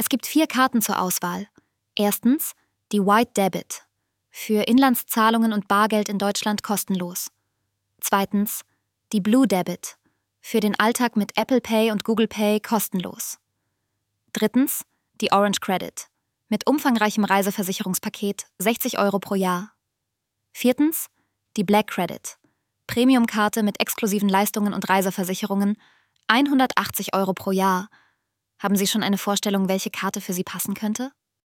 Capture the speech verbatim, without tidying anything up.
gibt vier Karten zur Auswahl. Erstens die White Debit. Für Inlandszahlungen und Bargeld in Deutschland kostenlos. Zweitens die Blue Debit. Für den Alltag mit Apple Pay und Google Pay kostenlos. Drittens die Orange Credit. Mit umfangreichem Reiseversicherungspaket sechzig Euro pro Jahr. Viertens die Black Credit. Premiumkarte mit exklusiven Leistungen und Reiseversicherungen, hundertachtzig Euro pro Jahr. Haben Sie schon eine Vorstellung, welche Karte für Sie passen könnte?